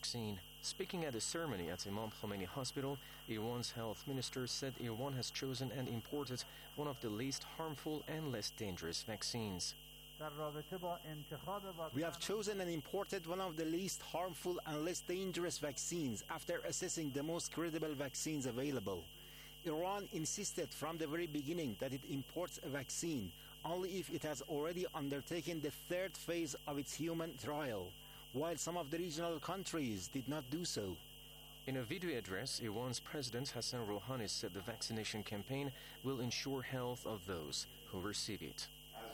vaccine. Speaking at a ceremony at Imam Khomeini Hospital, Iran's health minister said Iran has chosen and imported one of the least harmful and less dangerous vaccines. We have chosen and imported one of the least harmful and less dangerous vaccines after assessing the most credible vaccines available. Iran insisted from the very beginning that it imports a vaccine only if it has already undertaken the third phase of its human trial, while some of the regional countries did not do so. In a video address, Iran's President Hassan Rouhani said the vaccination campaign will ensure health of those who receive it.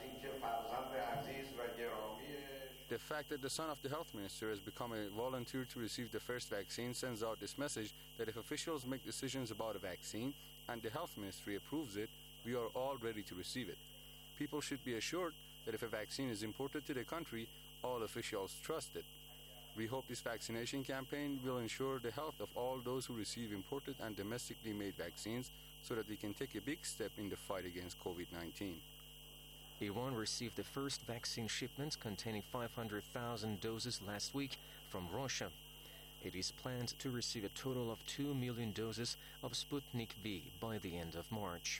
The fact that the son of the health minister has become a volunteer to receive the first vaccine sends out this message that if officials make decisions about a vaccine and the health ministry approves it, we are all ready to receive it. People should be assured that if a vaccine is imported to the country, all officials trust it. We hope this vaccination campaign will ensure the health of all those who receive imported and domestically made vaccines so that we can take a big step in the fight against COVID-19. Iran received the first vaccine shipment containing 500,000 doses last week from Russia. It is planned to receive a total of 2 million doses of Sputnik V by the end of March.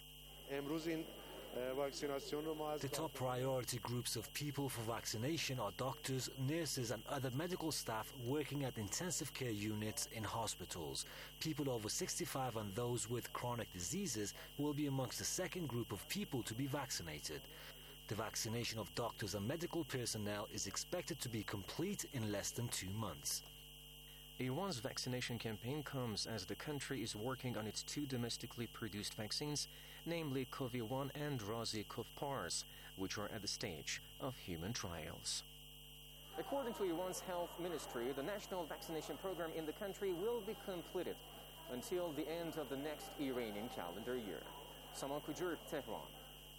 The top priority groups of people for vaccination are doctors, nurses and other medical staff working at intensive care units in hospitals. People over 65 and those with chronic diseases will be amongst the second group of people to be vaccinated. The vaccination of doctors and medical personnel is expected to be complete in less than 2 months. Iran's vaccination campaign comes as the country is working on its two domestically produced vaccines, namely Covi-1 and Razi-Cov-Pars, which are at the stage of human trials. According to Iran's health ministry, the national vaccination program in the country will be completed until the end of the next Iranian calendar year. Saman Kujur, Tehran.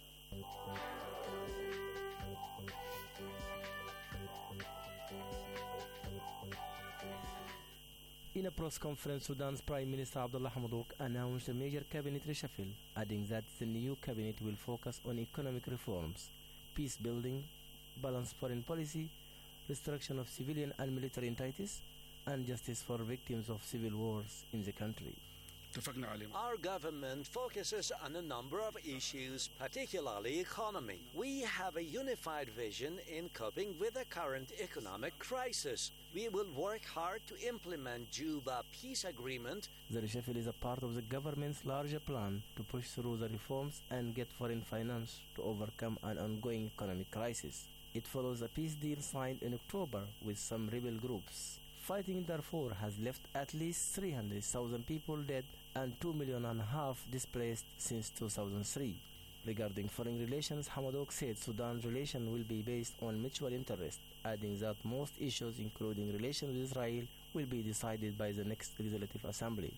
In a press conference, Sudan's Prime Minister Abdullah Hamdok announced a major cabinet reshuffle, adding that the new cabinet will focus on economic reforms, peace building, balanced foreign policy, restriction of civilian and military entities, and justice for victims of civil wars in the country. Our government focuses on a number of issues, particularly economy. We have a unified vision in coping with the current economic crisis. We will work hard to implement Juba peace agreement. The reshuffle is a part of the government's larger plan to push through the reforms and get foreign finance to overcome an ongoing economic crisis. It follows a peace deal signed in October with some rebel groups. Fighting in Darfur has left at least 300,000 people dead and 2.5 million displaced since 2003. Regarding foreign relations, Hamdok said Sudan's relation will be based on mutual interest, adding that most issues, including relations with Israel, will be decided by the next Legislative Assembly.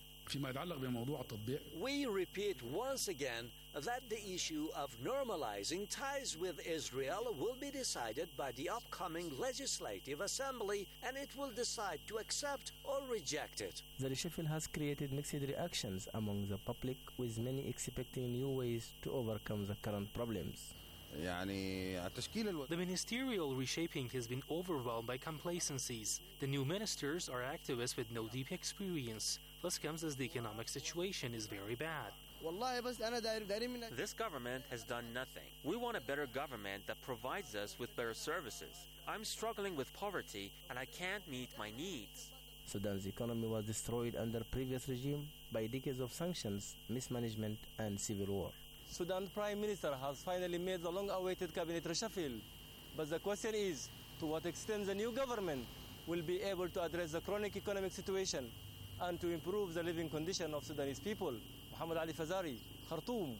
We repeat once again that the issue of normalizing ties with Israel will be decided by the upcoming Legislative Assembly, and it will decide to accept or reject it. The reshuffle has created mixed reactions among the public, with many expecting new ways to overcome the current problems. The ministerial reshaping has been overwhelmed by complacencies. The new ministers are activists with no deep experience. This comes as the economic situation is very bad. This government has done nothing. We want a better government that provides us with better services. I'm struggling with poverty and I can't meet my needs. Sudan's economy was destroyed under previous regime by decades of sanctions, mismanagement and civil war. Sudan's Prime Minister has finally made the long-awaited cabinet reshuffle. But the question is, to what extent the new government will be able to address the chronic economic situation and to improve the living condition of Sudanese people. Muhammad Ali Fazari, Khartoum.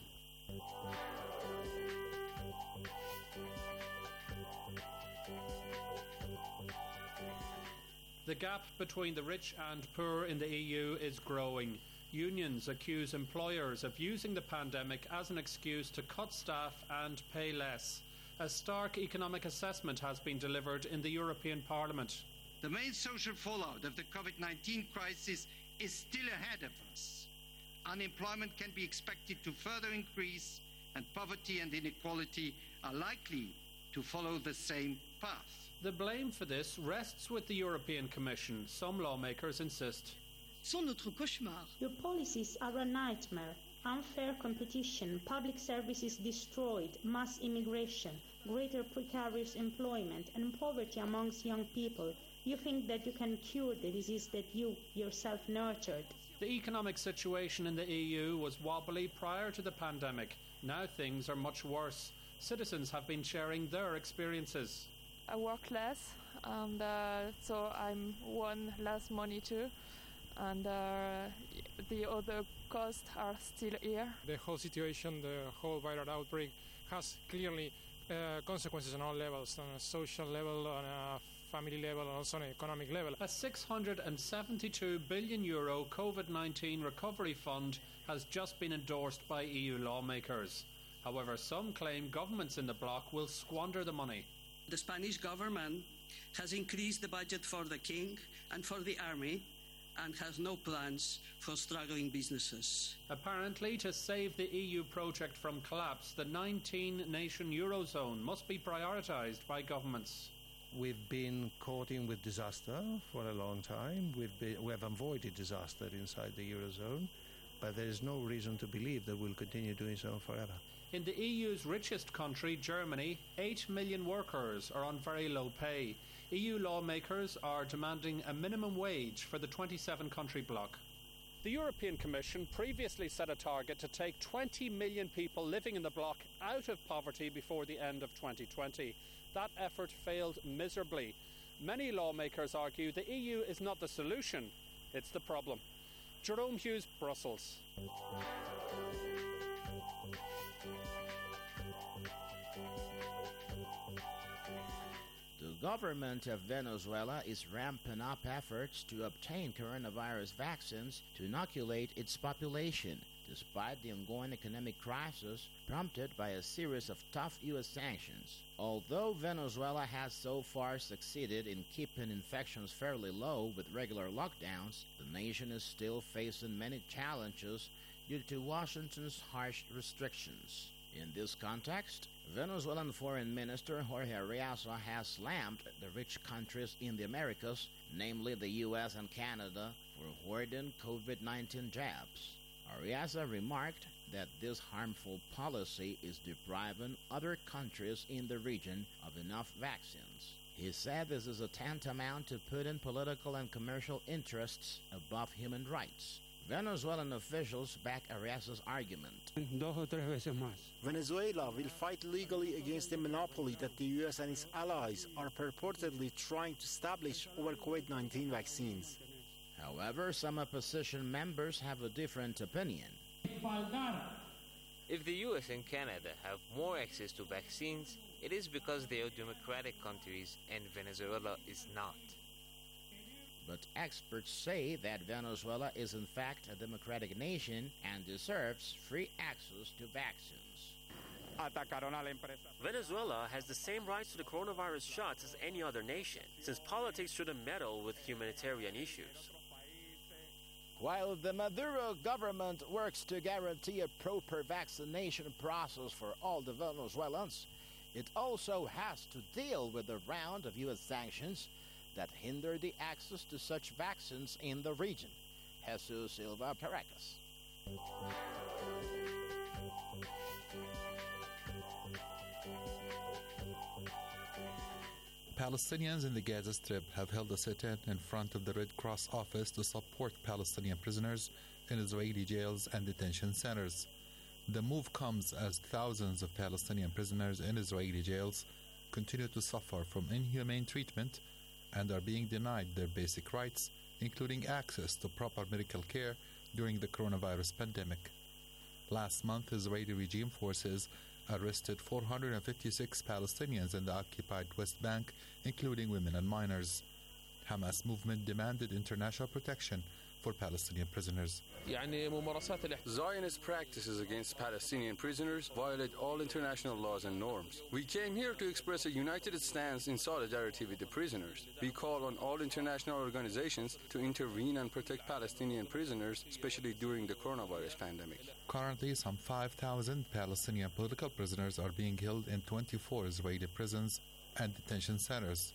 The gap between the rich and poor in the EU is growing. Unions accuse employers of using the pandemic as an excuse to cut staff and pay less. A stark economic assessment has been delivered in the European Parliament. The main social fallout of the COVID-19 crisis is still ahead of us. Unemployment can be expected to further increase, and poverty and inequality are likely to follow the same path. The blame for this rests with the European Commission, some lawmakers insist. Your policies are a nightmare. Unfair competition, public services destroyed, mass immigration, greater precarious employment, and poverty amongst young people. You think that you can cure the disease that you yourself nurtured. The economic situation in the EU was wobbly prior to the pandemic. Now things are much worse. Citizens have been sharing their experiences. I work less, and so I'm won less money too. And the other costs are still here. The whole situation, the whole viral outbreak, has clearly consequences on all levels, on a social level, on a family level, and also on an economic level. A €672 billion COVID-19 recovery fund has just been endorsed by EU lawmakers. However, some claim governments in the bloc will squander the money. The Spanish government has increased the budget for the king and for the army, and has no plans for struggling businesses. Apparently, to save the EU project from collapse, the 19-nation Eurozone must be prioritised by governments. We've been caught in with disaster for a long time. We have avoided disaster inside the Eurozone, but there is no reason to believe that we'll continue doing so forever. In the EU's richest country, Germany, 8 million workers are on very low pay. EU lawmakers are demanding a minimum wage for the 27-country bloc. The European Commission previously set a target to take 20 million people living in the bloc out of poverty before the end of 2020. That effort failed miserably. Many lawmakers argue the EU is not the solution, it's the problem. Jerome Hughes, Brussels. The government of Venezuela is ramping up efforts to obtain coronavirus vaccines to inoculate its population, despite the ongoing economic crisis prompted by a series of tough U.S. sanctions. Although Venezuela has so far succeeded in keeping infections fairly low with regular lockdowns, the nation is still facing many challenges due to Washington's harsh restrictions. In this context, Venezuelan Foreign Minister Jorge Arreaza has slammed the rich countries in the Americas, namely the U.S. and Canada, for hoarding COVID-19 jabs. Arreaza remarked that this harmful policy is depriving other countries in the region of enough vaccines. He said this is a tantamount to putting political and commercial interests above human rights. Venezuelan officials back Arreaza's argument. Venezuela will fight legally against the monopoly that the U.S. and its allies are purportedly trying to establish over COVID-19 vaccines. However, some opposition members have a different opinion. If the US and Canada have more access to vaccines, it is because they are democratic countries and Venezuela is not. But experts say that Venezuela is in fact a democratic nation and deserves free access to vaccines. Venezuela has the same rights to the coronavirus shots as any other nation, since politics shouldn't meddle with humanitarian issues. While the Maduro government works to guarantee a proper vaccination process for all the Venezuelans, it also has to deal with a round of U.S. sanctions that hinder the access to such vaccines in the region. Jesus Silva, Caracas. Palestinians in the Gaza Strip have held a sit-in in front of the Red Cross office to support Palestinian prisoners in Israeli jails and detention centers. The move comes as thousands of Palestinian prisoners in Israeli jails continue to suffer from inhumane treatment and are being denied their basic rights, including access to proper medical care during the coronavirus pandemic. Last month, Israeli regime forces arrested 456 Palestinians in the occupied West Bank, including women and minors. Hamas movement demanded international protection for Palestinian prisoners. Zionist practices against Palestinian prisoners violate all international laws and norms. We came here to express a united stance in solidarity with the prisoners. We call on all international organizations to intervene and protect Palestinian prisoners, especially during the coronavirus pandemic. Currently, some 5,000 Palestinian political prisoners are being held in 24 Israeli prisons and detention centers.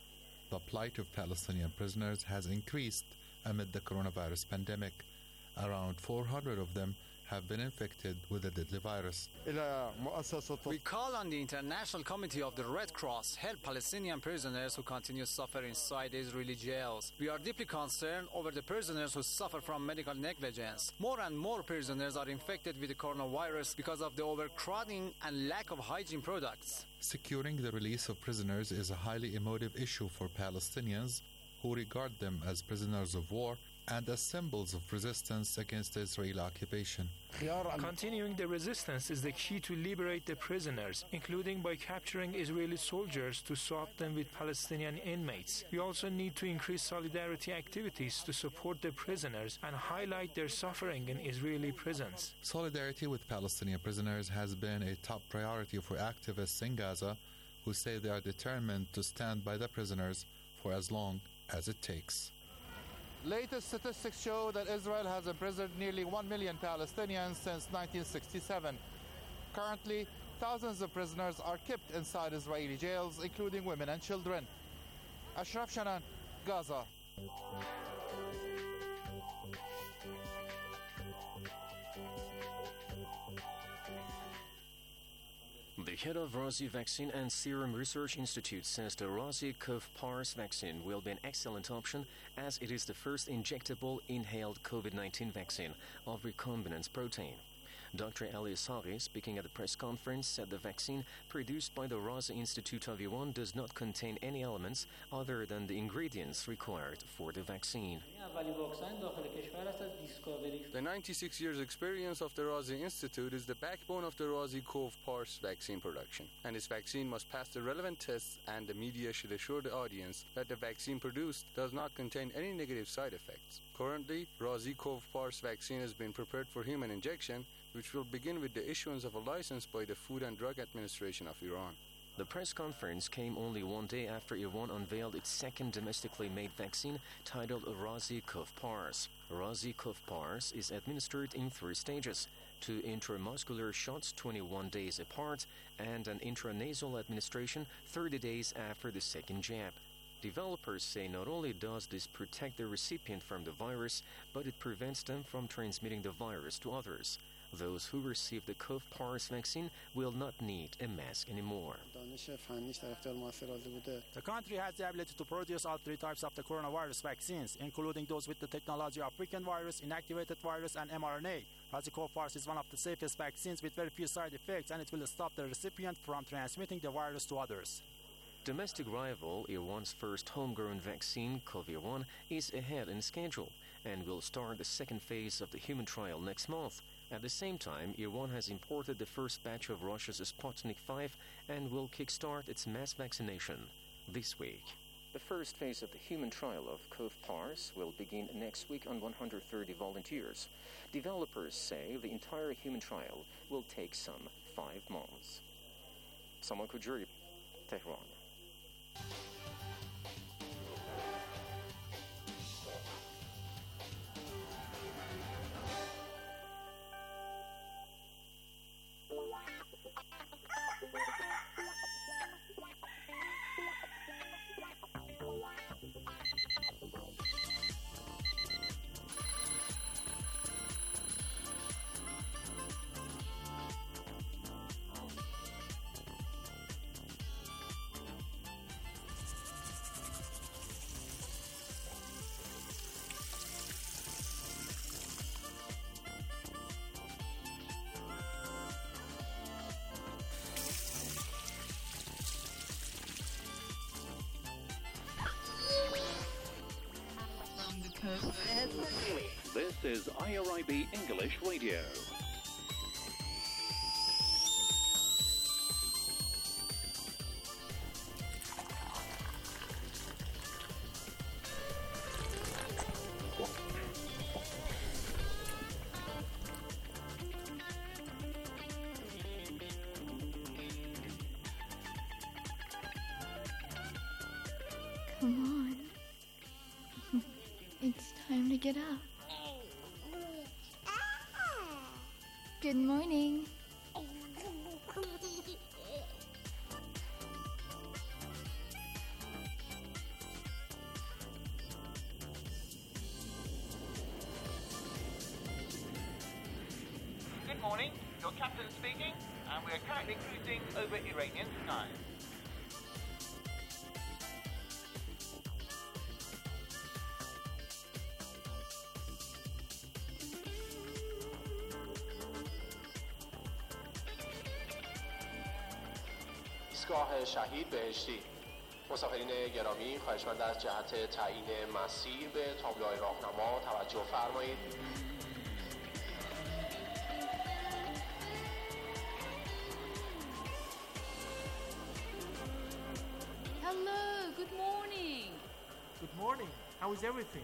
The plight of Palestinian prisoners has increased amid the coronavirus pandemic. Around 400 of them have been infected with the deadly virus. We call on the International Committee of the Red Cross help Palestinian prisoners who continue to suffer inside Israeli jails. We are deeply concerned over the prisoners who suffer from medical negligence. More and more prisoners are infected with the coronavirus because of the overcrowding and lack of hygiene products. Securing the release of prisoners is a highly emotive issue for Palestinians who regard them as prisoners of war and as symbols of resistance against the Israeli occupation. Continuing the resistance is the key to liberate the prisoners, including by capturing Israeli soldiers to swap them with Palestinian inmates. We also need to increase solidarity activities to support the prisoners and highlight their suffering in Israeli prisons. Solidarity with Palestinian prisoners has been a top priority for activists in Gaza who say they are determined to stand by the prisoners for as long as it takes. Latest statistics show that Israel has imprisoned nearly 1 million Palestinians since 1967. Currently, thousands of prisoners are kept inside Israeli jails, including women and children. Ashraf Shanan, Gaza. The head of Razi Vaccine and Serum Research Institute says the Razi-Cov-Pars vaccine will be an excellent option as it is the first injectable inhaled COVID-19 vaccine of recombinant protein. Dr. Ali Sari, speaking at the press conference, said the vaccine produced by the Razi Institute of Iran does not contain any elements other than the ingredients required for the vaccine. The 96 years experience of the Razi Institute is the backbone of the Razi-Cov-Pars vaccine production, and its vaccine must pass the relevant tests, and the media should assure the audience that the vaccine produced does not contain any negative side effects. Currently, Razi-Cov-Pars vaccine has been prepared for human injection, which will begin with the issuance of a license by the Food and Drug Administration of Iran. The press conference came only one day after Iran unveiled its second domestically made vaccine titled Razi-Cov-Pars. Razi-Cov-Pars is administered in 3 stages: 2 intramuscular shots 21 days apart and an intranasal administration 30 days after the second jab. Developers say not only does this protect the recipient from the virus, but it prevents them from transmitting the virus to others. Those who receive the Cov-Pars vaccine will not need a mask anymore. The country has the ability to produce all 3 types of the coronavirus vaccines, including those with the technology of weakened virus, inactivated virus, and mRNA. Razi-Cov-Pars is one of the safest vaccines with very few side effects, and it will stop the recipient from transmitting the virus to others. Domestic rival Iran's first homegrown vaccine, Covi-1, is ahead in schedule and will start the second phase of the human trial next month. At the same time, Iran has imported the first batch of Russia's Sputnik V and will kickstart its mass vaccination this week. The first phase of the human trial of Cov-Pars will begin next week on 130 volunteers. Developers say the entire human trial will take some 5 months. Saman Kujuri, Tehran. This is IRIB English Radio. Come on. It's time to get up. Good morning. your captain speaking, and we are currently cruising over Iranian skies. ایستگاه شهید بهشتی. مسافرین گرامی، خواهشمند از جهت تعیین مسیر به تابلوهای راهنما توجه فرمایید. Hello, good morning. Good morning. How is everything?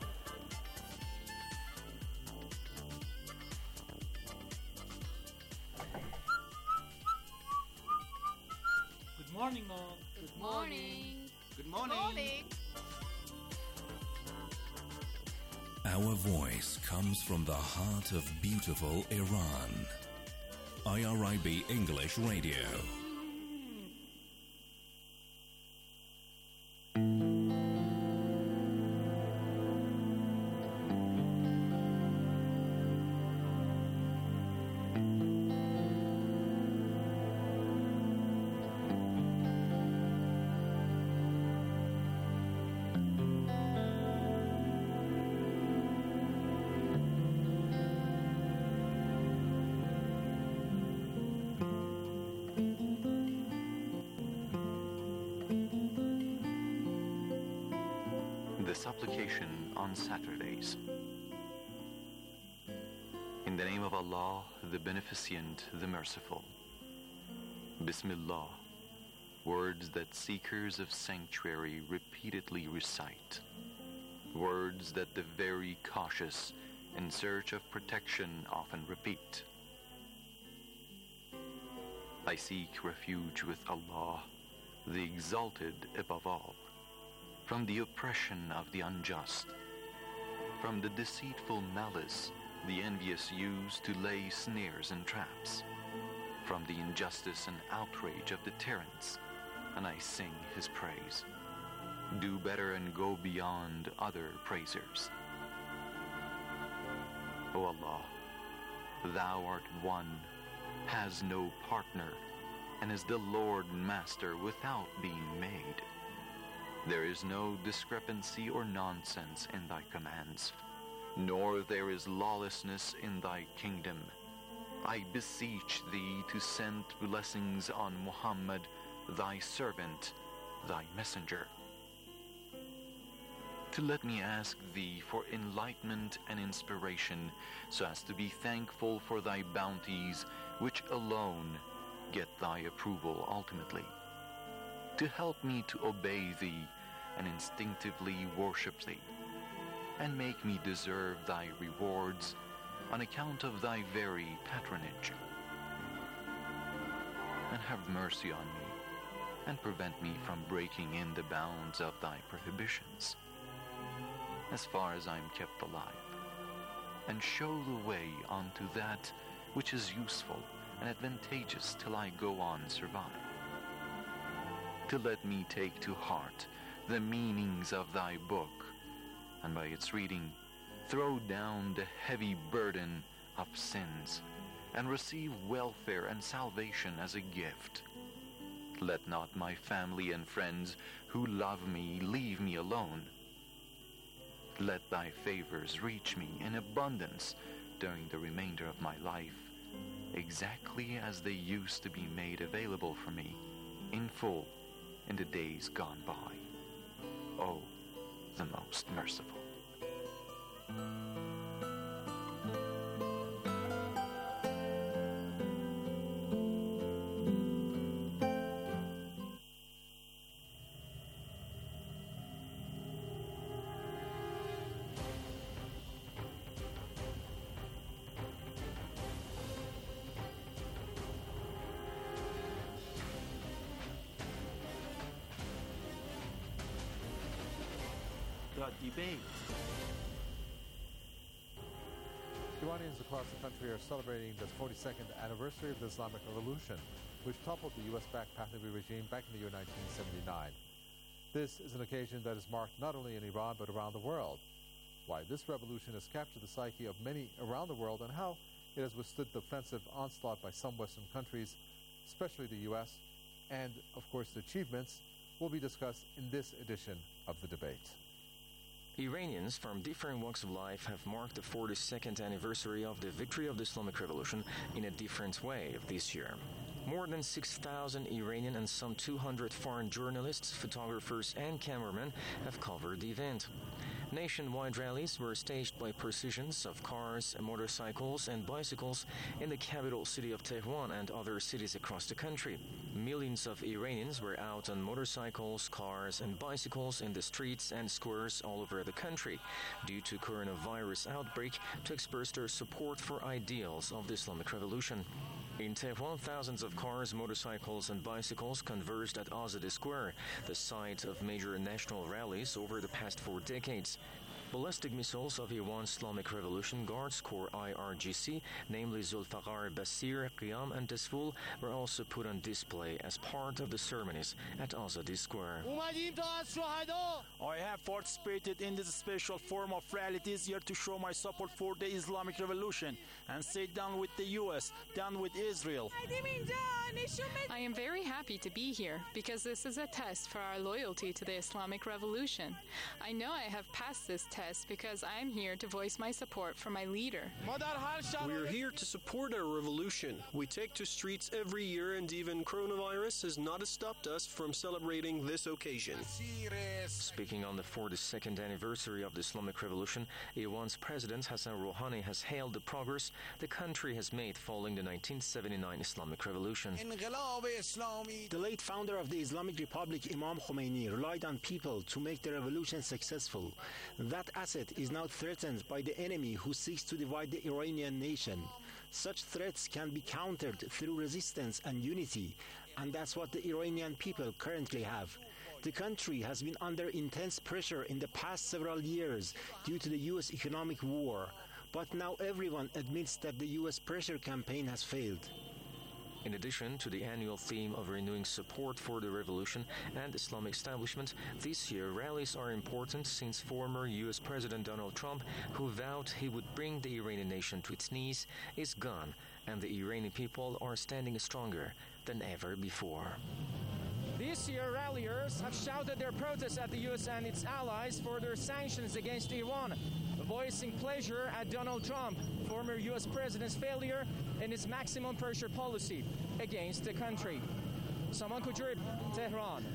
Good morning, all. Good morning. Good morning. Our voice comes from the heart of beautiful Iran. IRIB English Radio. The supplication on Saturdays. In the name of Allah, the Beneficent, the Merciful. Bismillah, words that seekers of sanctuary repeatedly recite. Words that the very cautious in search of protection often repeat. I seek refuge with Allah, the Exalted above all, from the oppression of the unjust, from the deceitful malice the envious use to lay snares and traps, from the injustice and outrage of the tyrants, and I sing his praise. Do better and go beyond other praisers. O Allah, Thou art one, has no partner, and is the Lord Master without being made. There is no discrepancy or nonsense in thy commands, nor there is lawlessness in thy kingdom. I beseech thee to send blessings on Muhammad, thy servant, thy messenger. To let me ask thee for enlightenment and inspiration, so as to be thankful for thy bounties, which alone get thy approval ultimately. To help me to obey thee and instinctively worship thee, and make me deserve thy rewards on account of thy very patronage. And have mercy on me, and prevent me from breaking in the bounds of thy prohibitions, as far as I am kept alive, and show the way unto that which is useful and advantageous till I go on survive. To let me take to heart the meanings of thy book, and by its reading throw down the heavy burden of sins, and receive welfare and salvation as a gift. Let not my family and friends who love me leave me alone. Let thy favors reach me in abundance during the remainder of my life, exactly as they used to be made available for me in full in the days gone by. O, the most merciful. Debate. Iranians across the country are celebrating the 42nd anniversary of the Islamic Revolution, which toppled the U.S.-backed Pahlavi regime back in the year 1979. This is an occasion that is marked not only in Iran but around the world. Why this revolution has captured the psyche of many around the world and how it has withstood the offensive onslaught by some Western countries, especially the U.S., and, of course, the achievements will be discussed in this edition of the debate. Iranians from different walks of life have marked the 42nd anniversary of the victory of the Islamic Revolution in a different way this year. More than 6,000 Iranian and some 200 foreign journalists, photographers, and cameramen have covered the event. Nationwide rallies were staged by processions of cars, motorcycles, and bicycles in the capital city of Tehran and other cities across the country. Millions of Iranians were out on motorcycles, cars, and bicycles in the streets and squares all over the country due to coronavirus outbreak to express their support for ideals of the Islamic Revolution. In Tehran, thousands of cars, motorcycles, and bicycles converged at Azadeh Square, the site of major national rallies over the past 4 decades. Ballistic missiles of Iran's Islamic Revolution Guards Corps IRGC, namely Zulfiqar, Basir, Qiyam, and Desful, were also put on display as part of the ceremonies at Azadeh Square. I have participated in this special form of rally this year to show my support for the Islamic Revolution and say down with the U.S., down with Israel. I am very happy to be here because this is a test for our loyalty to the Islamic Revolution. I know I have passed this test because I am here to voice my support for my leader. We are here to support our revolution. We take to streets every year, and even coronavirus has not stopped us from celebrating this occasion. Speaking on the 42nd anniversary of the Islamic Revolution, Iran's President Hassan Rouhani has hailed the progress the country has made following the 1979 Islamic Revolution. The late founder of the Islamic Republic, Imam Khomeini, relied on people to make the revolution successful. That asset is now threatened by the enemy who seeks to divide the Iranian nation. Such threats can be countered through resistance and unity, and that's what the Iranian people currently have. The country has been under intense pressure in the past several years due to the U.S. economic war, but now everyone admits that the U.S. pressure campaign has failed. In addition to the annual theme of renewing support for the revolution and Islamic establishment, this year rallies are important since former U.S. President Donald Trump, who vowed he would bring the Iranian nation to its knees, is gone, and the Iranian people are standing stronger than ever before. This year, ralliers have shouted their protests at the U.S. and its allies for their sanctions against Iran, voicing pleasure at Donald Trump, former U.S. President's failure in his maximum pressure policy against the country. Saman Kujrib, Tehran.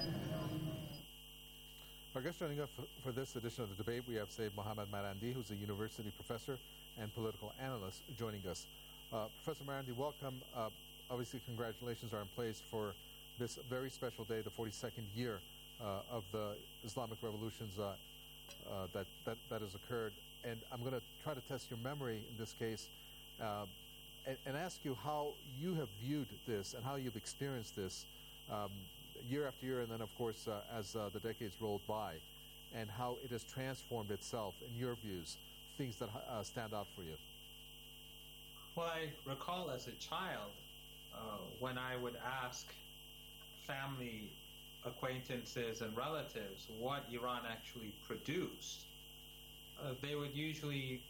Our guest joining us for this edition of the debate, we have Sayyid Mohammad Marandi, who's a university professor and political analyst, joining us. Professor Marandi, welcome. Obviously, congratulations are in place for this very special day, the 42nd year of the Islamic revolutions that has occurred. And I'm going to try to test your memory in this case and ask you how you have viewed this and how you've experienced this year after year, and then, of course, as the decades rolled by, and how it has transformed itself, in your views, things that stand out for you. Well, I recall as a child when I would ask family acquaintances and relatives what Iran actually produced, they would usually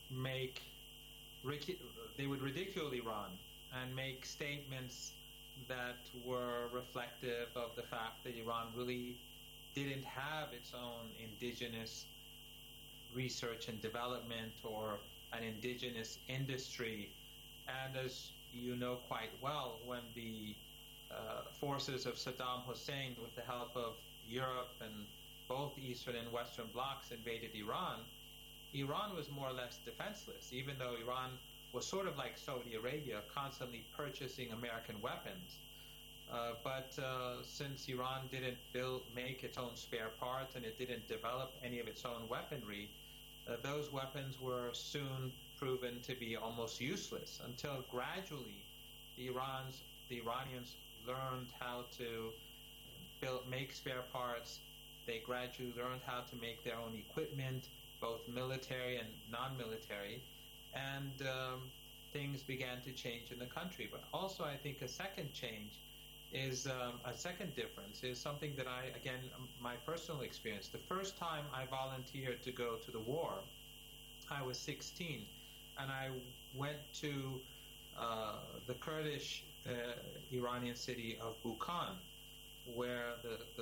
they would ridicule Iran and make statements that were reflective of the fact that Iran really didn't have its own indigenous research and development or an indigenous industry. And as you know quite well, when the forces of Saddam Hussein, with the help of Europe and both Eastern and Western blocs, invaded Iran, Iran was more or less defenseless, even though Iran was sort of like Saudi Arabia, constantly purchasing American weapons. But since Iran didn't make its own spare parts and it didn't develop any of its own weaponry, those weapons were soon proven to be almost useless until gradually the Iranians learned how to make spare parts. They gradually learned how to make their own equipment, both military and non-military, and things began to change in the country. But also I think a second change is a second difference is something that my personal experience. The first time I volunteered to go to the war, I was 16, and I went to the Kurdish Iranian city of Bukhan, where the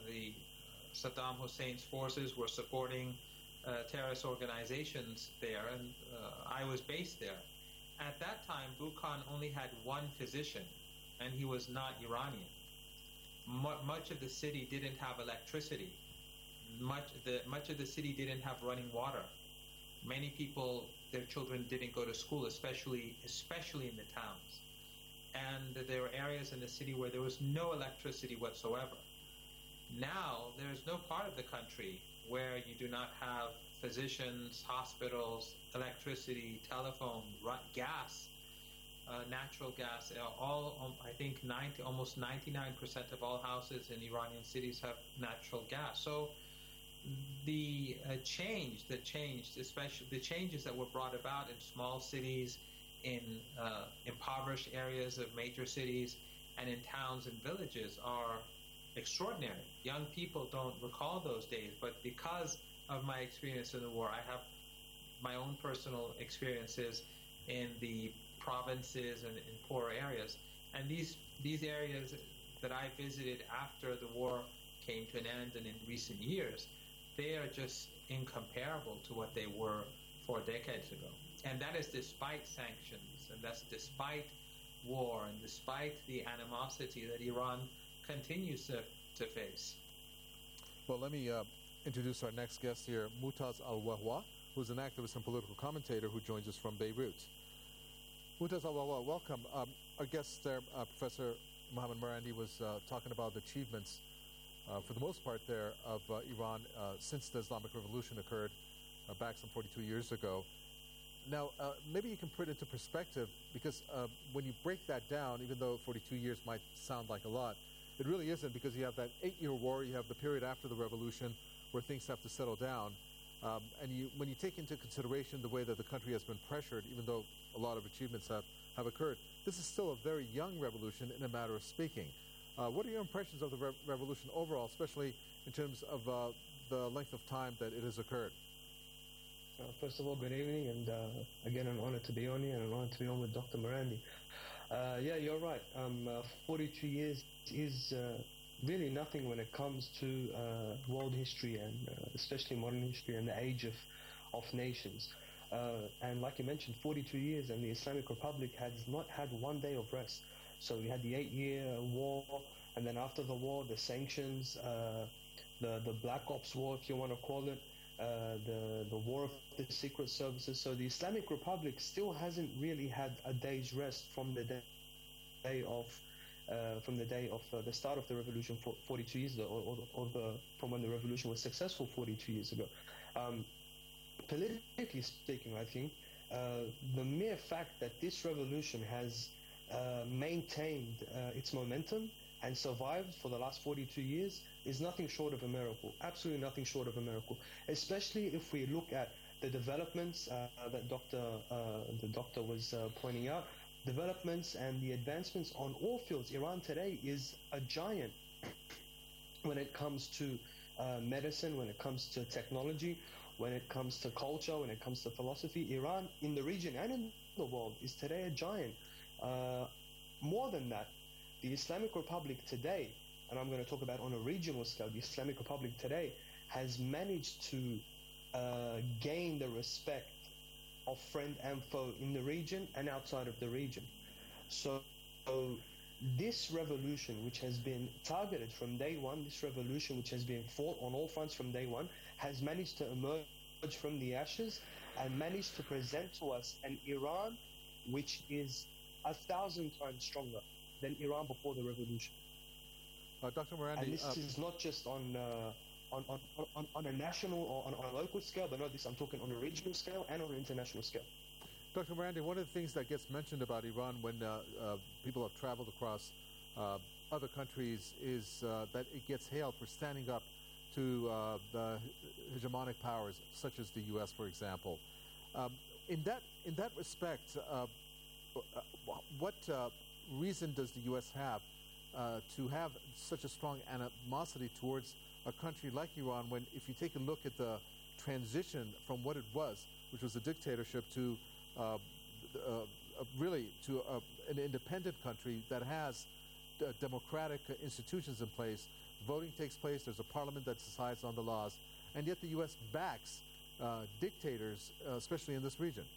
Saddam Hussein's forces were supporting terrorist organizations there, and I was based there. At that time, Bukhan only had one physician, and he was not Iranian. Much of the city didn't have electricity. Much of the city didn't have running water. Many people, their children didn't go to school, especially in the towns. And there were areas in the city where there was no electricity whatsoever. Now, there's no part of the country where you do not have physicians, hospitals, electricity, telephone, gas, natural gas. I think almost 99% of all houses in Iranian cities have natural gas. So the changes that were brought about in small cities, in impoverished areas of major cities, and in towns and villages are extraordinary. Young people don't recall those days, but because of my experience in the war, I have my own personal experiences in the provinces and in poorer areas. And these areas that I visited after the war came to an end and in recent years, they are just incomparable to what they were 4 decades ago. And that is despite sanctions, and that's despite war, and despite the animosity that Iran continues to face. Well, let me introduce our next guest here, Mutaz Al-Wahwa, who's an activist and political commentator who joins us from Beirut. Mutaz Al-Wahwa, welcome. Our guest there, Professor Mohammad Marandi, was talking about the achievements, for the most part there, of Iran since the Islamic Revolution occurred back some 42 years ago. Now, maybe you can put it into perspective, because when you break that down, even though 42 years might sound like a lot, it really isn't, because you have that 8-year war, you have the period after the revolution where things have to settle down. And when you take into consideration the way that the country has been pressured, even though a lot of achievements have occurred, this is still a very young revolution in a matter of speaking. What are your impressions of the revolution overall, especially in terms of the length of time that it has occurred? First of all, good evening, and again, an honor to be on here, and an honor to be on with Dr. Marandi. Yeah, you're right. 42 years is really nothing when it comes to world history, and especially modern history and the age of nations. And like you mentioned, 42 years, and the Islamic Republic has not had one day of rest. So we had the 8-year war, and then after the war, the sanctions, the Black Ops War, if you want to call it, the war of the secret services. So the Islamic Republic still hasn't really had a day's rest from the day of the start of the revolution 42 years ago, or from when the revolution was successful 42 years ago. Politically speaking, I think the mere fact that this revolution has maintained its momentum and survived for the last 42 years is nothing short of a miracle. Absolutely nothing short of a miracle. Especially if we look at the developments that the doctor was pointing out, developments and the advancements on all fields. Iran today is a giant when it comes to medicine, when it comes to technology, when it comes to culture, when it comes to philosophy. Iran in the region and in the world is today a giant. More than that, the Islamic Republic today, and I'm going to talk about on a regional scale, the Islamic Republic today has managed to gain the respect of friend and foe in the region and outside of the region. So this revolution, which has been targeted from day one, this revolution which has been fought on all fronts from day one, has managed to emerge from the ashes and managed to present to us an Iran which is 1,000 times stronger than Iran before the revolution. Dr. Marandi, and this is not just on a national or on a local scale, but no, I'm talking on a regional scale and on an international scale. Dr. Marandi, one of the things that gets mentioned about Iran when people have traveled across other countries is that it gets hailed for standing up to the hegemonic powers, such as the U.S., for example. In that respect, what reason does the U.S. have to have such a strong animosity towards a country like Iran, when if you take a look at the transition from what it was, which was a dictatorship, to really to an independent country that has democratic institutions in place. Voting takes place. There's a parliament that decides on the laws, and yet the U.S. backs dictators, especially in this region.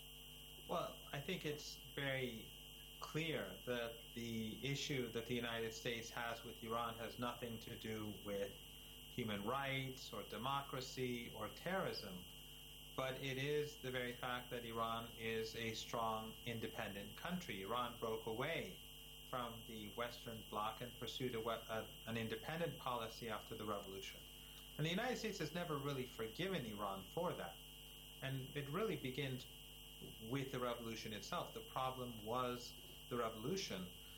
Well, I think it's very clear that the issue that the United States has with Iran has nothing to do with human rights or democracy or terrorism, but it is the very fact that Iran is a strong, independent country. Iran broke away from the Western Bloc and pursued an independent policy after the revolution. And the United States has never really forgiven Iran for that. And it really begins with the revolution itself. The problem was the revolution.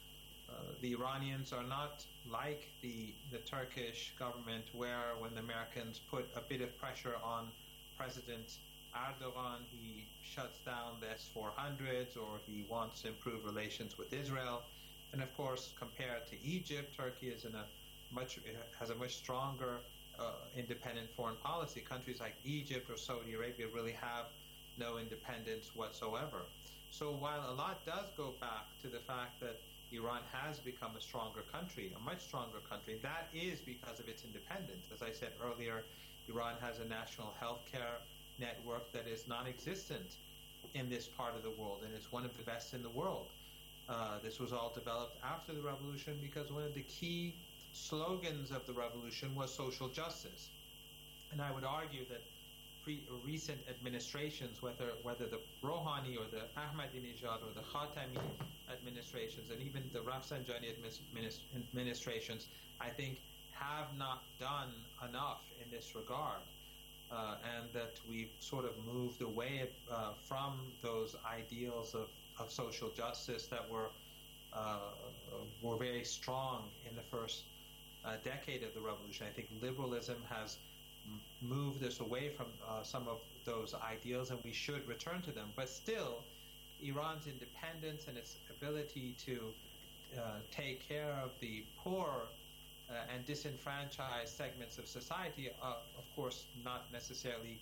The Iranians are not like the Turkish government, where when the Americans put a bit of pressure on President Erdogan, he shuts down the S-400s, or he wants to improve relations with Israel. And of course, compared to Egypt, Turkey is has a much stronger independent foreign policy. Countries like Egypt or Saudi Arabia really have no independence whatsoever. So while a lot does go back to the fact that Iran has become a stronger country, a much stronger country, that is because of its independence. As I said earlier, Iran has a national healthcare network that is non-existent in this part of the world, and it's one of the best in the world. This was all developed after the revolution because one of the key slogans of the revolution was social justice. And I would argue that recent administrations, whether the Rouhani or the Ahmadinejad or the Khatami administrations, and even the Rafsanjani administrations, I think have not done enough in this regard, and that we've sort of moved away from those ideals of social justice that were very strong in the first decade of the revolution. I think liberalism has moved us away from some of those ideals, and we should return to them. But still, Iran's independence and its ability to take care of the poor and disenfranchised segments of society, of course, not necessarily,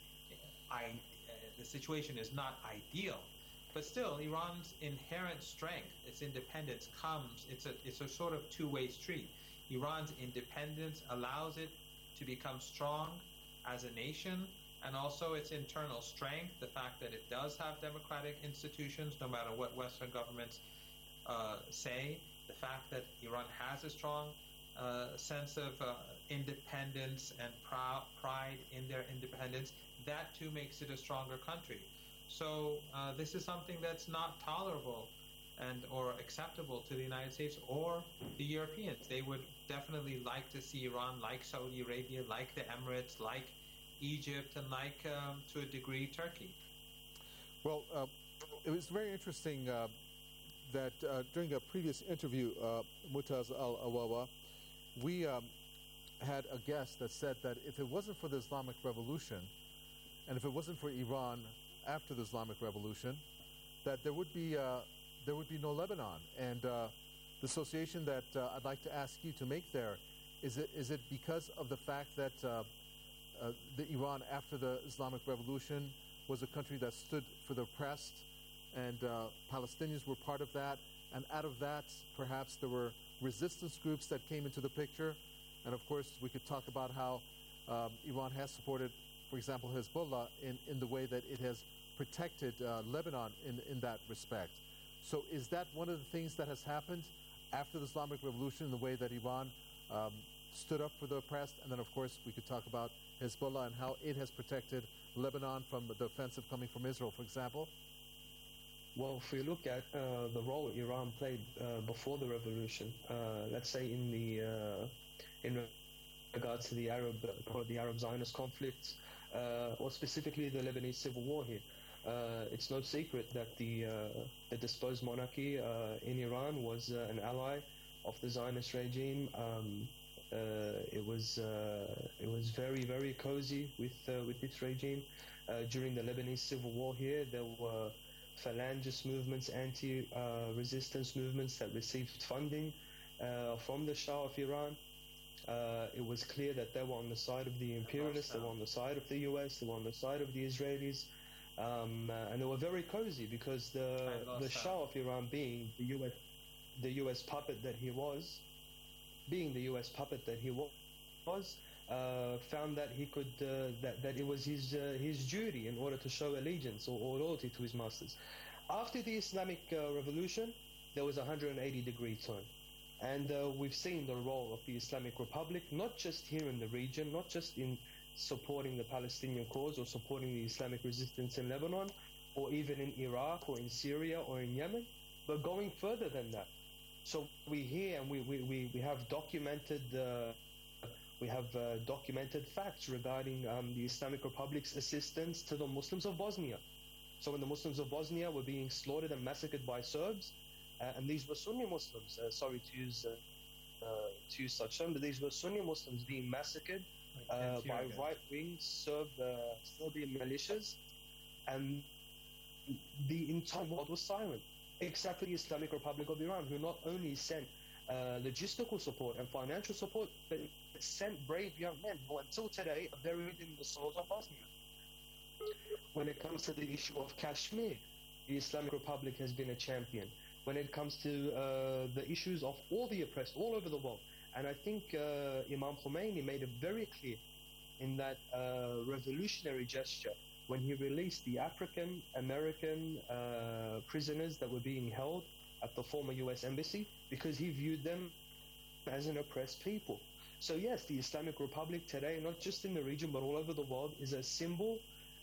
the situation is not ideal. But still, Iran's inherent strength, its independence it's a sort of two-way street. Iran's independence allows it to become strong as a nation, and also its internal strength, the fact that it does have democratic institutions, no matter what Western governments say, the fact that Iran has a strong sense of independence and pride in their independence, that too makes it a stronger country. So this is something that's not tolerable or acceptable to the United States or the Europeans. They would definitely like to see Iran like Saudi Arabia, like the Emirates, like Egypt, and like, to a degree, Turkey. Well, it was very interesting that during a previous interview, Mutaz Al-Awawa, we had a guest that said that if it wasn't for the Islamic Revolution, and if it wasn't for Iran after the Islamic Revolution, that there would be no Lebanon. And the association that I'd like to ask you to make there, is it because of the fact that the Iran after the Islamic Revolution was a country that stood for the oppressed, and Palestinians were part of that, and out of that perhaps there were resistance groups that came into the picture, and of course we could talk about how Iran has supported, for example, Hezbollah in the way that it has protected Lebanon in that respect. So is that one of the things that has happened after the Islamic Revolution, in the way that Iran stood up for the oppressed? And then, of course, we could talk about Hezbollah and how it has protected Lebanon from the offensive coming from Israel, for example. Well, if we look at the role Iran played before the revolution, let's say in regards to the Arab Zionist conflict, or specifically the Lebanese civil war here, it's no secret that the disposed monarchy in Iran was an ally of the Zionist regime. It was very, very cozy with this regime. During the Lebanese civil war here, there were phalangist movements, anti-resistance movements that received funding from the Shah of Iran. It was clear that they were on the side of the imperialists, they were on the side of the US, they were on the side of the Israelis. and they were very cozy because the Shah of Iran, being the U.S. puppet that he was, found that he could that it was his duty in order to show allegiance or loyalty to his masters. After the Islamic Revolution, there was a 180-degree turn, and we've seen the role of the Islamic Republic, not just here in the region, not just in supporting the Palestinian cause or supporting the Islamic resistance in Lebanon, or even in Iraq or in Syria or in Yemen, but going further than that. So we hear and we have documented documented facts regarding the Islamic Republic's assistance to the Muslims of Bosnia. So when the Muslims of Bosnia were being slaughtered and massacred by Serbs, and these were Sunni Muslims, sorry to use such term, but these were Sunni Muslims being massacred by right-wing Serbian militias, and the entire world was silent, except for the Islamic Republic of Iran, who not only sent logistical support and financial support, but sent brave young men who until today are buried in the soils of Bosnia. When it comes to the issue of Kashmir, the Islamic Republic has been a champion. When it comes to the issues of all the oppressed all over the world, and I think Imam Khomeini made it very clear in that revolutionary gesture when he released the African American prisoners that were being held at the former US embassy, because he viewed them as an oppressed people. So yes, the Islamic Republic today, not just in the region but all over the world, is a symbol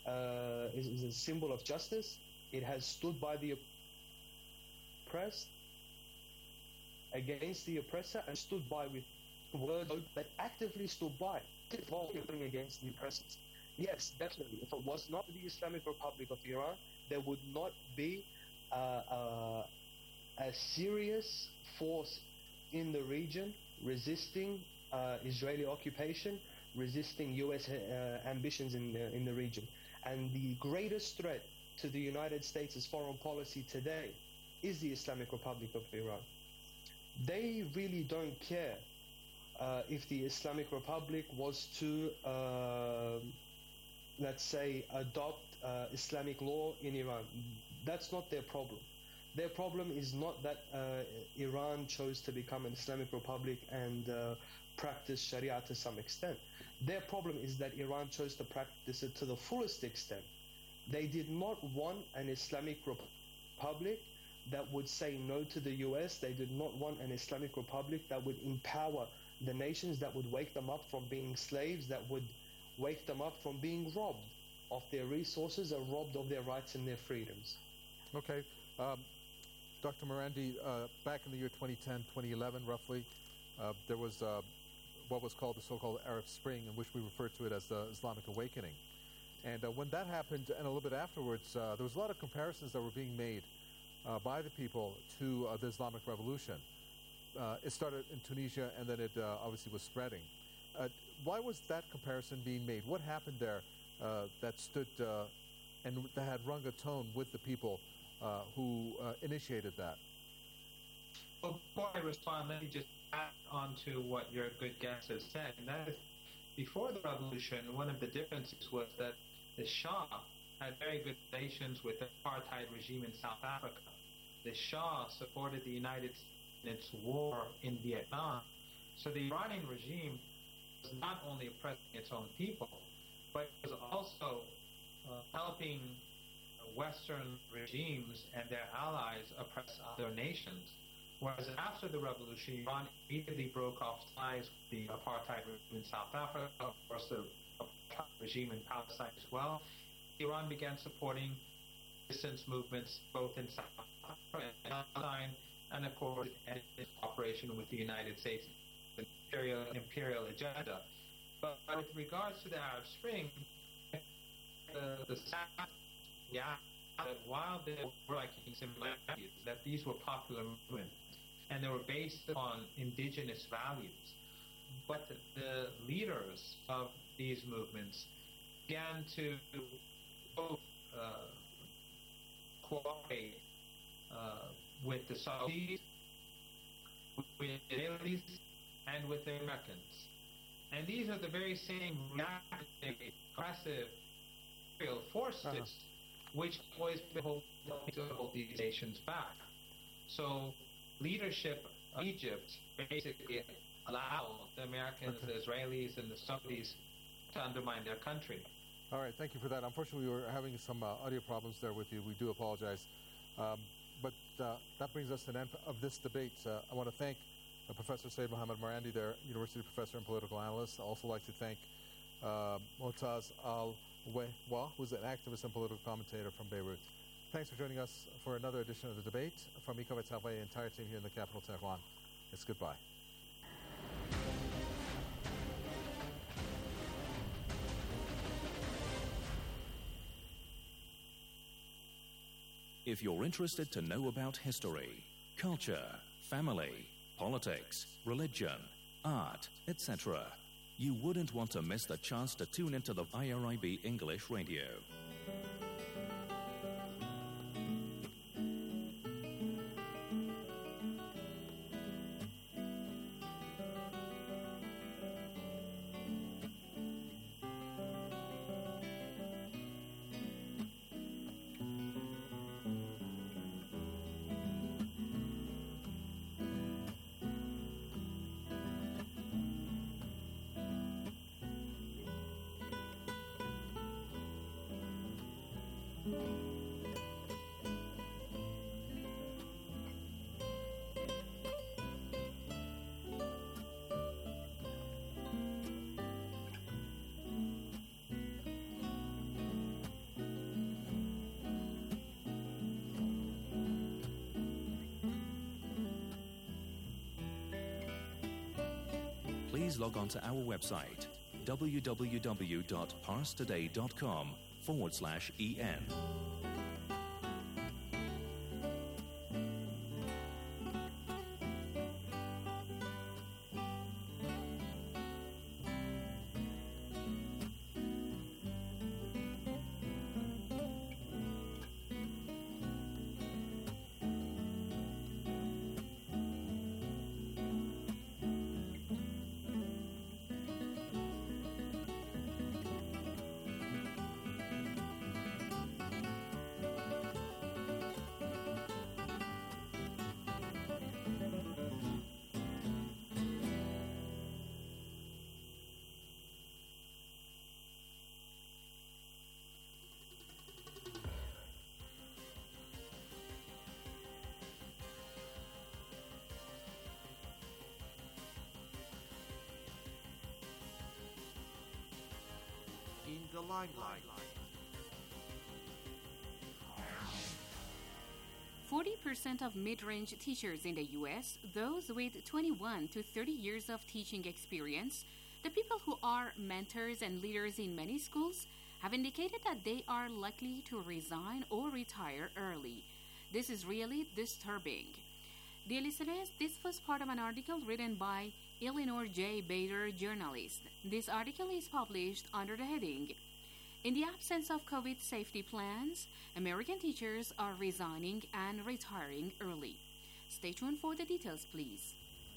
of justice. It has stood by the oppressed against the oppressor, and stood by with words that actively stood by against the oppressors. Yes, definitely. If it was not the Islamic Republic of Iran, there would not be a serious force in the region resisting Israeli occupation, resisting U.S. ambitions in the region. And the greatest threat to the United States' foreign policy today is the Islamic Republic of Iran. They really don't care if the Islamic Republic was to, let's say, adopt Islamic law in Iran. That's not their problem. Their problem is not that Iran chose to become an Islamic Republic and practice Sharia to some extent. Their problem is that Iran chose to practice it to the fullest extent. They did not want an Islamic Republic that would say no to the US. They did not want an Islamic Republic that would empower the nations, that would wake them up from being slaves, that would wake them up from being robbed of their resources and robbed of their rights and their freedoms. Okay. Dr. Marandi, back in the year 2010, 2011 roughly, there was what was called the so-called Arab Spring, in which we refer to it as the Islamic Awakening. And when that happened, and a little bit afterwards, there was a lot of comparisons that were being made by the people to the Islamic Revolution. It started in Tunisia, and then it obviously was spreading. Why was that comparison being made? What happened there that stood and that had rung a tone with the people who initiated that? Well, before I respond, let me just add on to what your good guest has said, and that is, before the revolution, one of the differences was that the Shah had very good relations with the apartheid regime in South Africa. The Shah supported the United States in its war in Vietnam. So the Iranian regime was not only oppressing its own people, but it was also helping Western regimes and their allies oppress other nations. Whereas after the revolution, Iran immediately broke off ties with the apartheid regime in South Africa, of course the apartheid regime in Palestine as well. Iran began supporting resistance movements both in South Africa and Palestine, and of course in cooperation with the United States imperial agenda. But with regards to the Arab Spring, that while there were striking similarities, that these were popular movements and they were based upon indigenous values, but the leaders of these movements began to both cooperate with the Saudis, with the Israelis, and with the Americans. And these are the very same reactionary, oppressive imperial forces which always been to hold these nations back. So leadership of Egypt basically allowed the Americans, the Israelis, and the Saudis to undermine their country. All right, thank you for that. Unfortunately, we were having some audio problems there with you. We do apologize. But that brings us to the end of this debate. I want to thank Professor Said Mohammed Marandi, there, University Professor and Political Analyst. I'd also like to thank Motaz Al-Wehwa, who's an activist and political commentator from Beirut. Thanks for joining us for another edition of the debate. From Ika Vatavai, the entire team here in the capital, Tehran, it's goodbye. If you're interested to know about history, culture, family, politics, religion, art, etc., you wouldn't want to miss the chance to tune into the IRIB English Radio. Please log on to our website, www.parstoday.com/en. In the limelight. 40% of mid-range teachers in the U.S., those with 21 to 30 years of teaching experience, the people who are mentors and leaders in many schools, have indicated that they are likely to resign or retire early. This is really disturbing. Dear listeners, this was part of an article written by Eleanor J. Bader, journalist. This article is published under the heading, "In the absence of COVID safety plans, American teachers are resigning and retiring early." Stay tuned for the details, please.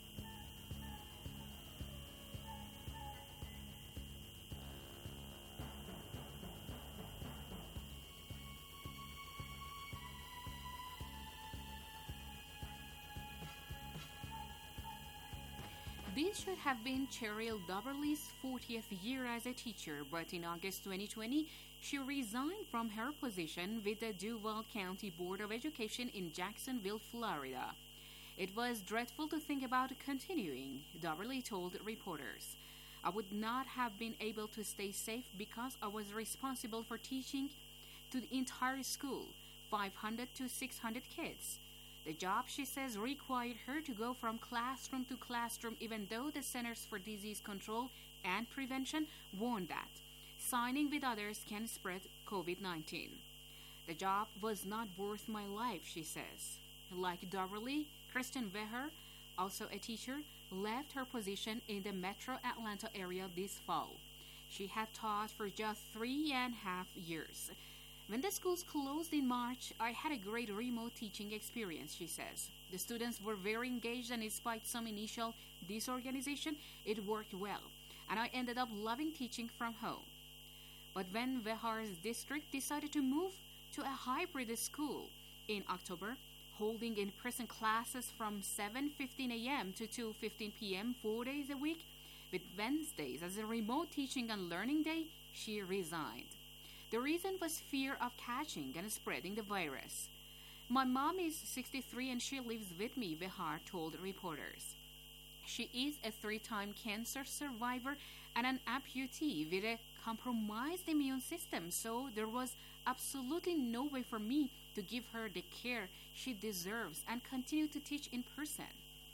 This should have been Cheryl Doverly's 40th year as a teacher, but in August 2020, she resigned from her position with the Duval County Board of Education in Jacksonville, Florida. "It was dreadful to think about continuing," Doverly told reporters. "I would not have been able to stay safe because I was responsible for teaching to the entire school, 500 to 600 kids. The job," she says, "required her to go from classroom to classroom, even though the Centers for Disease Control and Prevention warned that signing with others can spread COVID-19. The job was not worth my life," she says. Like Doverly, Kristen Veher, also a teacher, left her position in the metro Atlanta area this fall. She had taught for just 3.5 years. "When the schools closed in March, I had a great remote teaching experience," she says. "The students were very engaged, and despite some initial disorganization, it worked well, and I ended up loving teaching from home." But when Vehar's district decided to move to a hybrid school in October, holding in-person classes from 7:15 a.m. to 2:15 p.m. 4 days a week, with Wednesdays as a remote teaching and learning day, she resigned. The reason was fear of catching and spreading the virus. My mom is 63 and she lives with me, Vihar told reporters. She is a 3-time cancer survivor and an amputee with a compromised immune system, so there was absolutely no way for me to give her the care she deserves and continue to teach in person.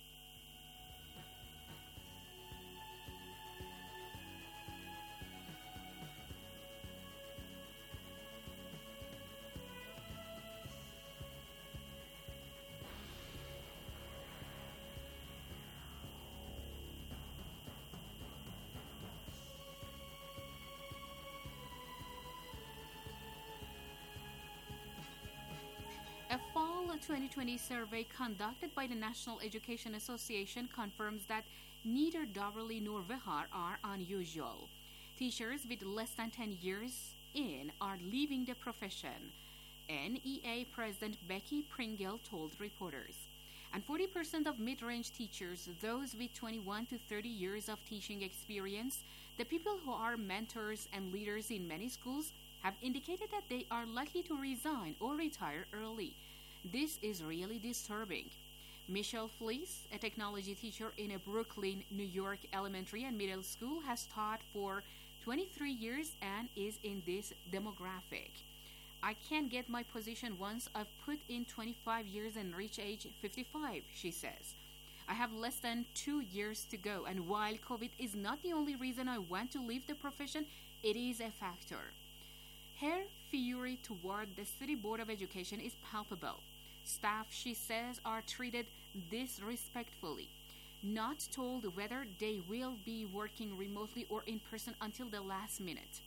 A fall 2020 survey conducted by the National Education Association confirms that neither Doverly nor Vihar are unusual. Teachers with less than 10 years in are leaving the profession, NEA President Becky Pringle told reporters. And 40% of mid-range teachers, those with 21 to 30 years of teaching experience, the people who are mentors and leaders in many schools, have indicated that they are likely to resign or retire early. This is really disturbing. Michelle Fleece, a technology teacher in a Brooklyn, New York elementary and middle school, has taught for 23 years and is in this demographic. I can't get my position once I've put in 25 years and reach age 55, she says. I have less than 2 years to go, and while COVID is not the only reason I want to leave the profession, it is a factor. Her fury toward the City Board of Education is palpable. Staff, she says, are treated disrespectfully, not told whether they will be working remotely or in person until the last minute.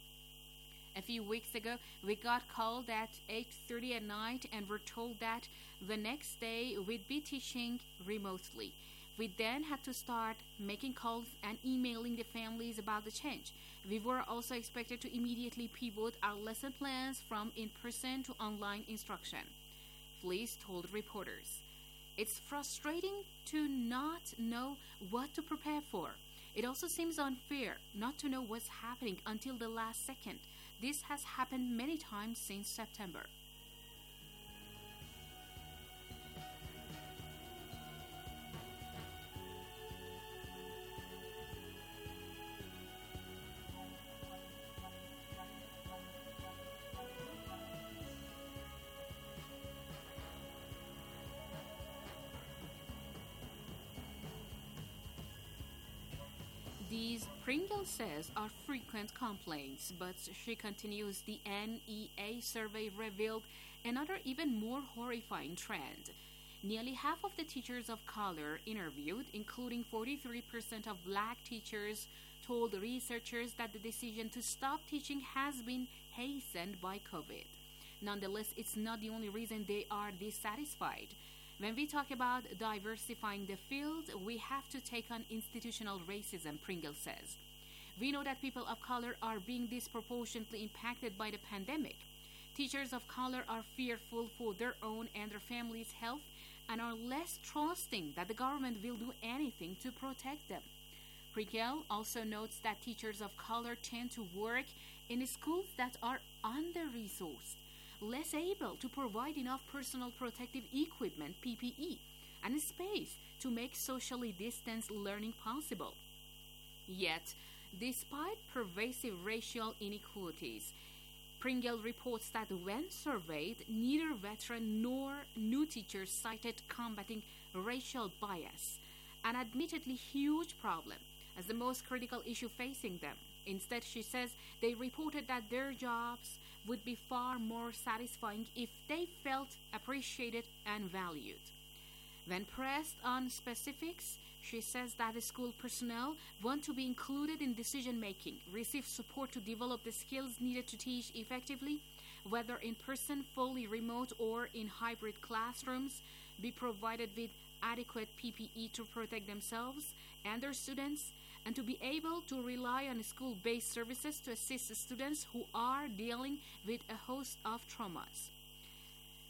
A few weeks ago, we got called at 8:30 at night and were told that the next day we'd be teaching remotely. We then had to start making calls and emailing the families about the change. We were also expected to immediately pivot our lesson plans from in-person to online instruction, Fleece told reporters. It's frustrating to not know what to prepare for. It also seems unfair not to know what's happening until the last second. This has happened many times since September. These, Pringle says, are frequent complaints, but she continues, the NEA survey revealed another even more horrifying trend. Nearly half of the teachers of color interviewed, including 43% of black teachers, told researchers that the decision to stop teaching has been hastened by COVID. Nonetheless, it's not the only reason they are dissatisfied. When we talk about diversifying the field, we have to take on institutional racism, Pringle says. We know that people of color are being disproportionately impacted by the pandemic. Teachers of color are fearful for their own and their families' health and are less trusting that the government will do anything to protect them. Pringle also notes that teachers of color tend to work in schools that are under-resourced, less able to provide enough personal protective equipment, PPE, and space to make socially distanced learning possible. Yet, despite pervasive racial inequalities, Pringle reports that when surveyed, neither veteran nor new teachers cited combating racial bias, an admittedly huge problem, as the most critical issue facing them. Instead, she says, they reported that their jobs would be far more satisfying if they felt appreciated and valued. When pressed on specifics, she says that the school personnel want to be included in decision-making, receive support to develop the skills needed to teach effectively, whether in person, fully remote, or in hybrid classrooms, be provided with adequate PPE to protect themselves and their students, and to be able to rely on school-based services to assist students who are dealing with a host of traumas.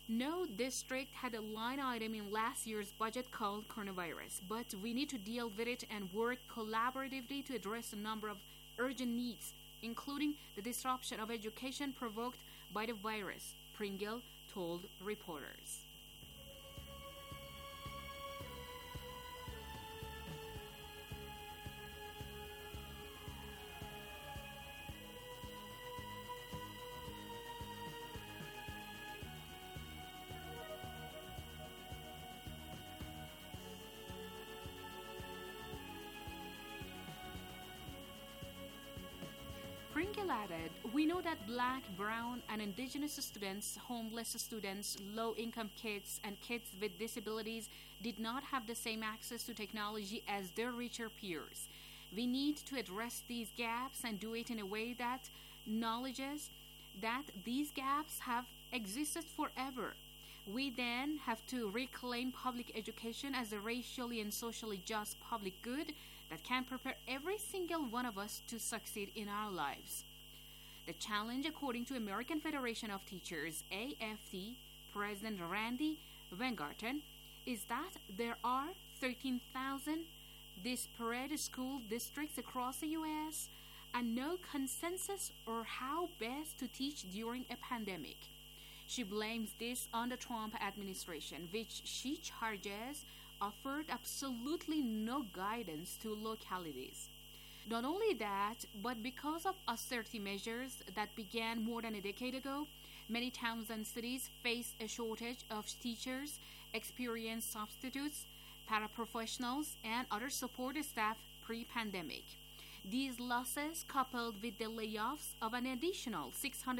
No district had a line item in last year's budget called coronavirus, but we need to deal with it and work collaboratively to address a number of urgent needs, including the disruption of education provoked by the virus, Pringle told reporters. Pringle added, "We know that Black, Brown, and Indigenous students, homeless students, low-income kids, and kids with disabilities did not have the same access to technology as their richer peers. We need to address these gaps and do it in a way that acknowledges that these gaps have existed forever. We then have to reclaim public education as a racially and socially just public good that can prepare every single one of us to succeed in our lives." The challenge, according to American Federation of Teachers, AFT, President Randy Weingarten, is that there are 13,000 disparate school districts across the U.S. and no consensus on how best to teach during a pandemic. She blames this on the Trump administration, which she charges offered absolutely no guidance to localities. Not only that, but because of austerity measures that began more than a decade ago, many towns and cities face a shortage of teachers, experienced substitutes, paraprofessionals, and other support staff pre-pandemic. These losses, coupled with the layoffs of an additional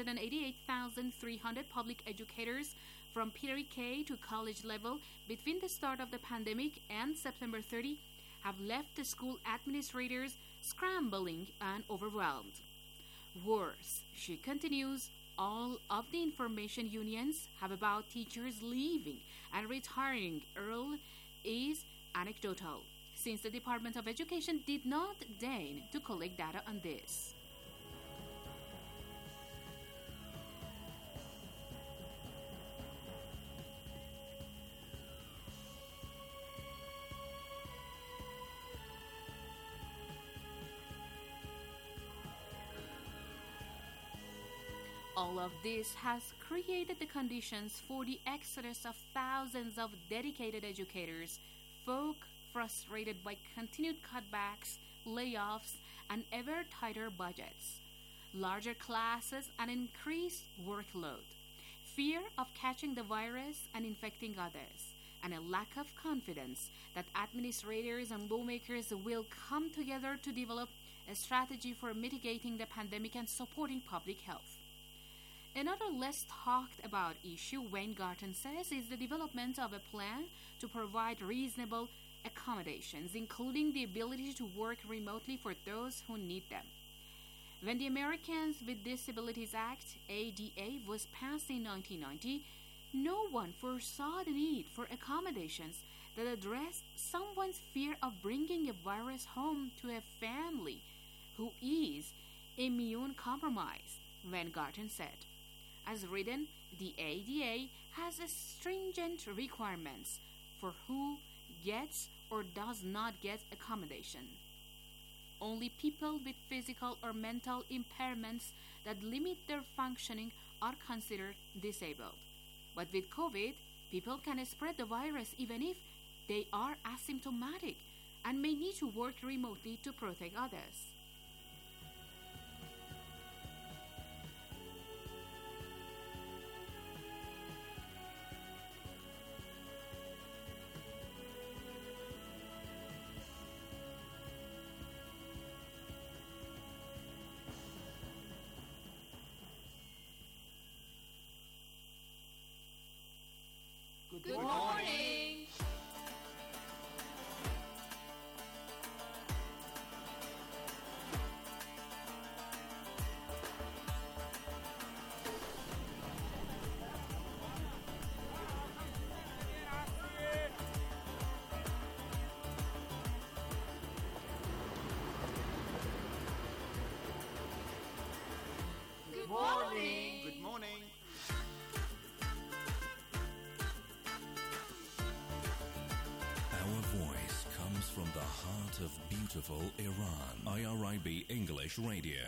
688,300 public educators from pre-K to college level between the start of the pandemic and September 30, have left the school administrators scrambling and overwhelmed. Worse, she continues, all of the information unions have about teachers leaving and retiring early is anecdotal, since the Department of Education did not deign to collect data on this. All of this has created the conditions for the exodus of thousands of dedicated educators, folk frustrated by continued cutbacks, layoffs, and ever tighter budgets, larger classes, and increased workload, fear of catching the virus and infecting others, and a lack of confidence that administrators and lawmakers will come together to develop a strategy for mitigating the pandemic and supporting public health. Another less talked about issue, Weingarten says, is the development of a plan to provide reasonable accommodations, including the ability to work remotely for those who need them. When the Americans with Disabilities Act, ADA, was passed in 1990, no one foresaw the need for accommodations that addressed someone's fear of bringing a virus home to a family who is immune compromised, Weingarten said. As written, the ADA has stringent requirements for who gets or does not get accommodation. Only people with physical or mental impairments that limit their functioning are considered disabled. But with COVID, people can spread the virus even if they are asymptomatic and may need to work remotely to protect others. Good morning. Good morning. Good morning. from the heart of beautiful Iran. IRIB English Radio.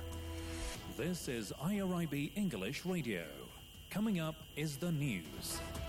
This is IRIB English Radio. Coming up is the news.